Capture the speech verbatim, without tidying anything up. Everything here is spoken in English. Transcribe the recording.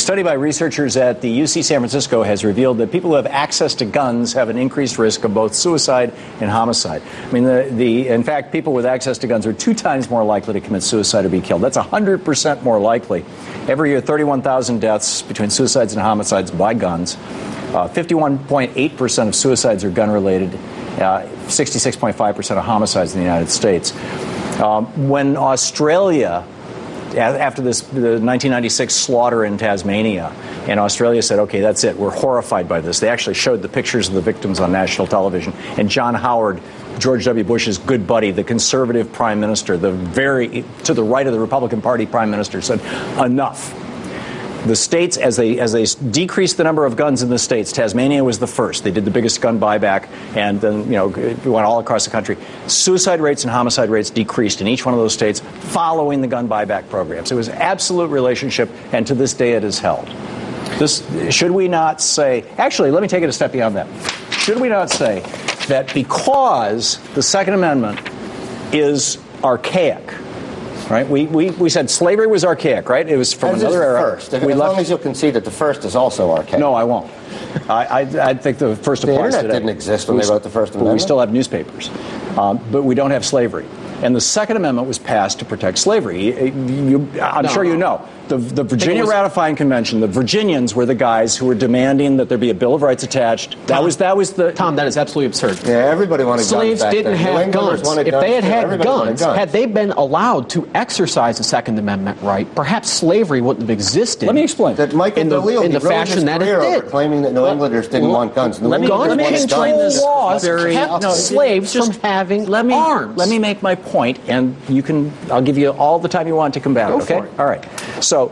study by researchers at the U C San Francisco has revealed that people who have access to guns have an increased risk of both suicide and homicide. I mean, the, the in fact, people with access to guns are two times more likely to commit suicide or be killed. That's one hundred percent more likely. Every year, thirty-one thousand deaths between suicides and homicides by guns. Uh, fifty-one point eight percent of suicides are gun-related. Uh, sixty-six point five percent of homicides in the United States. Um, when Australia, after this the nineteen ninety-six slaughter in Tasmania, and Australia said, okay, that's it, we're horrified by this. They actually showed the pictures of the victims on national television. And John Howard, George W. Bush's good buddy, the conservative prime minister, the very to the right of the Republican Party prime minister, said, enough. The states, as they as they decreased the number of guns in the states, Tasmania was the first. They did the biggest gun buyback, and then, you know, it went all across the country. Suicide rates and homicide rates decreased in each one of those states following the gun buyback programs. It was an absolute relationship, and to this day it is held. This, should we not say, actually, let me take it a step beyond that. Should we not say that because the Second Amendment is archaic, right? We, we we said slavery was archaic, right? It was from as another era. First. If, we as left, long as you'll concede that the first is also archaic. No, I won't. I, I, I think the first the applies internet today. didn't exist when we, they wrote the First Amendment. But we still have newspapers. Um, but we don't have slavery. And the Second Amendment was passed to protect slavery. You, I'm no, sure you no. know. The, the Virginia was, Ratifying Convention, the Virginians were the guys who were demanding that there be a Bill of Rights attached. That Tom, was that was the... Tom, that is absolutely absurd. Yeah, everybody wanted Slaves guns back didn't then. have guns. If guns they had too. had Everybody guns, guns, had they been allowed to exercise the Second Amendment right, perhaps slavery wouldn't have existed. Let me explain. That Michael in the, DeLeo, in the fashion that it did. Claiming that New Englanders didn't want guns. Let me, let me explain this. Laws very, kept no, slaves just, from having let me, arms. Let me make my point, and you can. I'll give you all the time you want to combat Go it. Okay. for it. All right. So